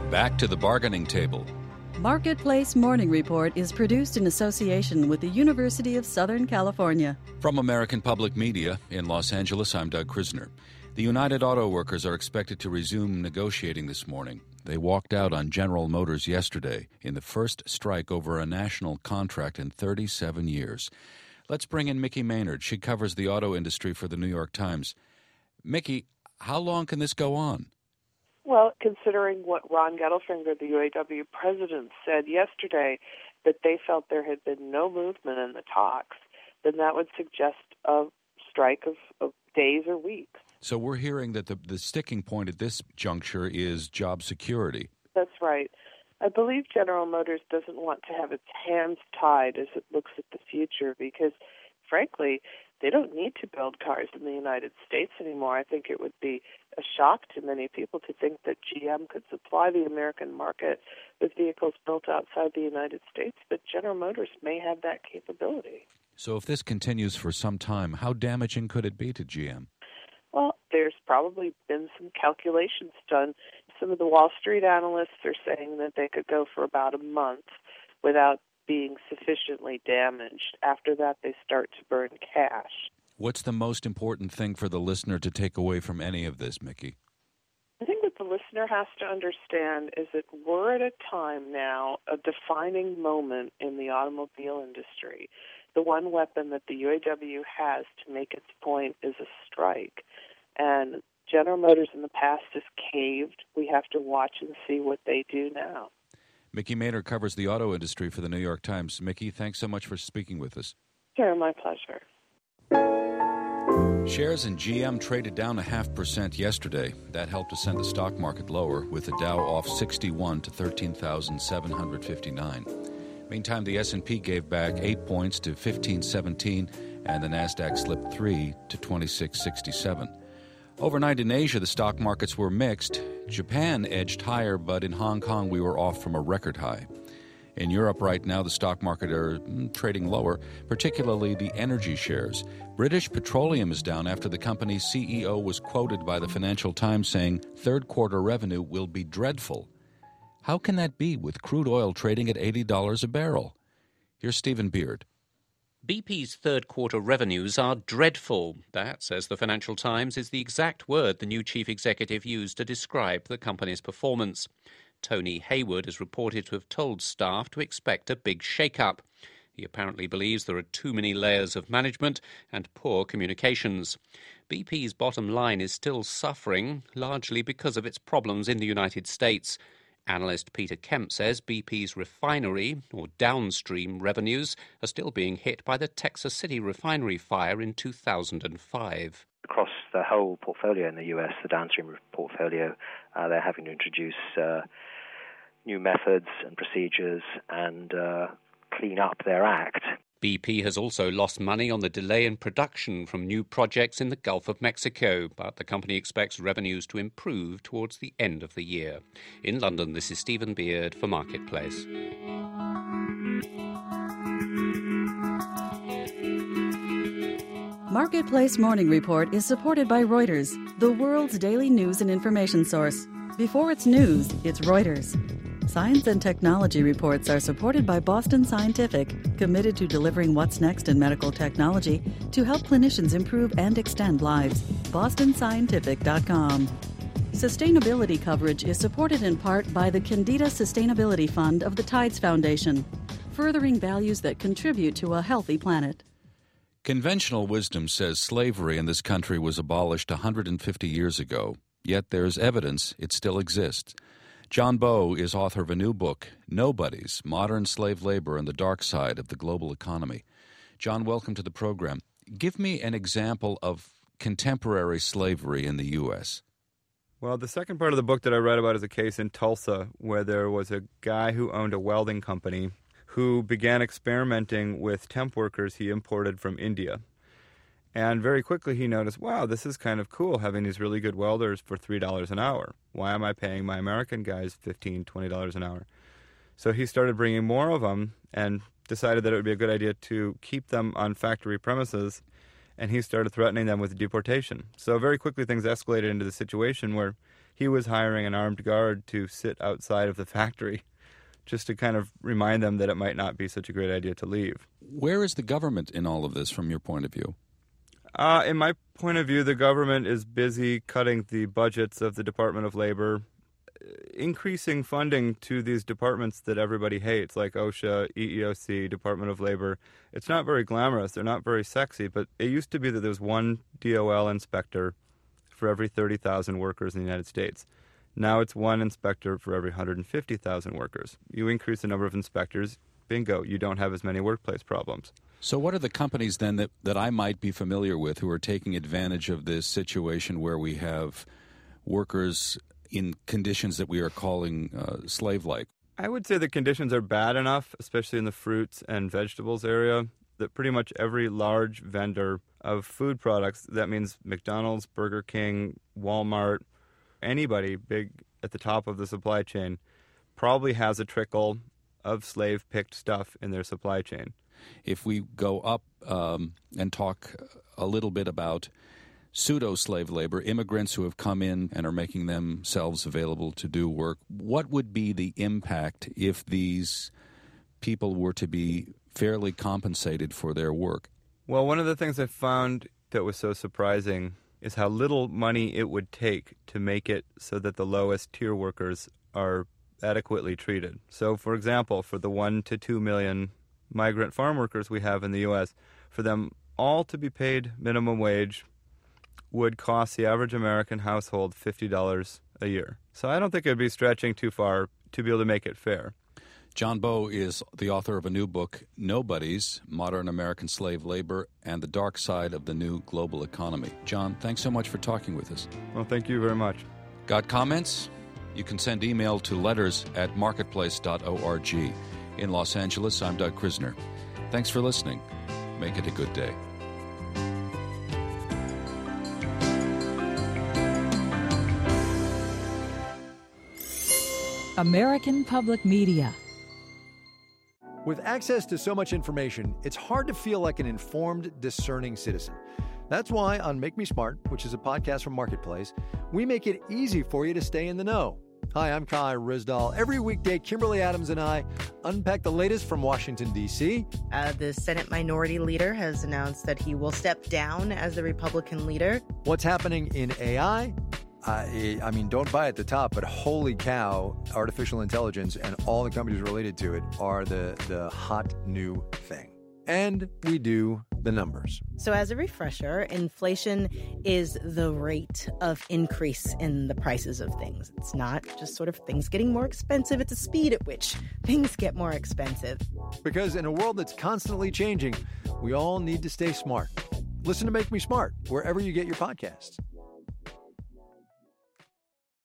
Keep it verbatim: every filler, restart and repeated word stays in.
Back to the bargaining table. Marketplace Morning Report is produced in association with the University of Southern California. From American Public Media in Los Angeles, I'm Doug Krisner. The United Auto Workers are expected to resume negotiating this morning. They walked out on General Motors yesterday in the first strike over a national contract in thirty-seven years. Let's bring in Mickey Maynard. She covers the auto industry for the New York Times. Mickey, how long can this go on? Well, considering what Ron Gettelfinger, the U A W president, said yesterday, that they felt there had been no movement in the talks, then that would suggest a strike of, of days or weeks. So we're hearing that the, the sticking point at this juncture is job security. That's right. I believe General Motors doesn't want to have its hands tied as it looks at the future because, frankly, they don't need to build cars in the United States anymore. I think it would be a shock to many people to think that G M could supply the American market with vehicles built outside the United States, but General Motors may have that capability. So if this continues for some time, how damaging could it be to G M? Well, there's probably been some calculations done. Some of the Wall Street analysts are saying that they could go for about a month without being sufficiently damaged. After that, they start to burn cash. What's the most important thing for the listener to take away from any of this, Mickey? I think what the listener has to understand is that we're at a time now, a defining moment in the automobile industry. The one weapon that the U A W has to make its point is a strike. And General Motors in the past has caved. We have to watch and see what they do now. Mickey Maynard covers the auto industry for the New York Times. Mickey, thanks so much for speaking with us. Sure, my pleasure. Shares in G M traded down a half percent yesterday. That helped to send the stock market lower, with the Dow off sixty-one to thirteen thousand seven hundred fifty-nine. Meantime, the S and P gave back eight points to fifteen seventeen, and the Nasdaq slipped three to twenty-six sixty-seven. Overnight in Asia, the stock markets were mixed. Japan edged higher, but in Hong Kong, we were off from a record high. In Europe right now, the stock market are mm, trading lower, particularly the energy shares. British Petroleum is down after the company's C E O was quoted by the Financial Times saying third quarter revenue will be dreadful. How can that be with crude oil trading at eighty dollars a barrel? Here's Stephen Beard. B P's third-quarter revenues are dreadful. That, says the Financial Times, is the exact word the new chief executive used to describe the company's performance. Tony Hayward is reported to have told staff to expect a big shake-up. He apparently believes there are too many layers of management and poor communications. B P's bottom line is still suffering, largely because of its problems in the United States. Analyst Peter Kemp says B P's refinery, or downstream revenues, are still being hit by the Texas City refinery fire in two thousand five. Across the whole portfolio in the U S, the downstream portfolio, uh, they're having to introduce uh, new methods and procedures and uh, clean up their act. B P has also lost money on the delay in production from new projects in the Gulf of Mexico, but the company expects revenues to improve towards the end of the year. In London, this is Stephen Beard for Marketplace. Marketplace Morning Report is supported by Reuters, the world's daily news and information source. Before it's news, it's Reuters. Science and technology reports are supported by Boston Scientific, committed to delivering what's next in medical technology to help clinicians improve and extend lives. boston scientific dot com. Sustainability coverage is supported in part by the Candida Sustainability Fund of the Tides Foundation, furthering values that contribute to a healthy planet. Conventional wisdom says slavery in this country was abolished one hundred fifty years ago, yet there's evidence it still exists. John Bowe is author of a new book, Nobodies, Modern Slave Labor and the Dark Side of the Global Economy. John, welcome to the program. Give me an example of contemporary slavery in the U S Well, the second part of the book that I read about is a case in Tulsa where there was a guy who owned a welding company who began experimenting with temp workers he imported from India. And very quickly he noticed, wow, this is kind of cool having these really good welders for three dollars an hour. Why am I paying my American guys fifteen dollars, twenty dollars an hour? So he started bringing more of them and decided that it would be a good idea to keep them on factory premises and he started threatening them with deportation. So very quickly things escalated into the situation where he was hiring an armed guard to sit outside of the factory just to kind of remind them that it might not be such a great idea to leave. Where is the government in all of this from your point of view? Uh, in my point of view, the government is busy cutting the budgets of the Department of Labor, increasing funding to these departments that everybody hates, like OSHA, E E O C, Department of Labor. It's not very glamorous. They're not very sexy, but it used to be that there was one D O L inspector for every thirty thousand workers in the United States. Now it's one inspector for every one hundred fifty thousand workers. You increase the number of inspectors, bingo, you don't have as many workplace problems. So what are the companies then that, that I might be familiar with who are taking advantage of this situation where we have workers in conditions that we are calling uh, slave-like? I would say the conditions are bad enough, especially in the fruits and vegetables area, that pretty much every large vendor of food products, that means McDonald's, Burger King, Walmart, anybody big at the top of the supply chain, probably has a trickle of slave-picked stuff in their supply chain. If we go up um, and talk a little bit about pseudo-slave labor, immigrants who have come in and are making themselves available to do work, what would be the impact if these people were to be fairly compensated for their work? Well, one of the things I found that was so surprising is how little money it would take to make it so that the lowest tier workers are adequately treated. So, for example, for the one to two million migrant farm workers we have in the U S, for them all to be paid minimum wage would cost the average American household fifty dollars a year. So I don't think it would be stretching too far to be able to make it fair. John Bowe is the author of a new book, Nobodies, Modern American Slave Labor and the Dark Side of the New Global Economy. John, thanks so much for talking with us. Well, thank you very much. Got comments? You can send email to letters at marketplace dot org. In Los Angeles, I'm Doug Krisner. Thanks for listening. Make it a good day. American Public Media. With access to so much information, it's hard to feel like an informed, discerning citizen. That's why on Make Me Smart, which is a podcast from Marketplace, we make it easy for you to stay in the know. Hi, I'm Kai Rizdal. Every weekday, Kimberly Adams and I unpack the latest from Washington, D C Uh, the Senate Minority Leader has announced that he will step down as the Republican leader. What's happening in A I? I, I mean, don't buy at the top, but holy cow, artificial intelligence and all the companies related to it are the, the hot new thing. And we do the numbers. So as a refresher, inflation is the rate of increase in the prices of things. It's not just sort of things getting more expensive. It's a speed at which things get more expensive. Because in a world that's constantly changing, we all need to stay smart. Listen to Make Me Smart wherever you get your podcasts.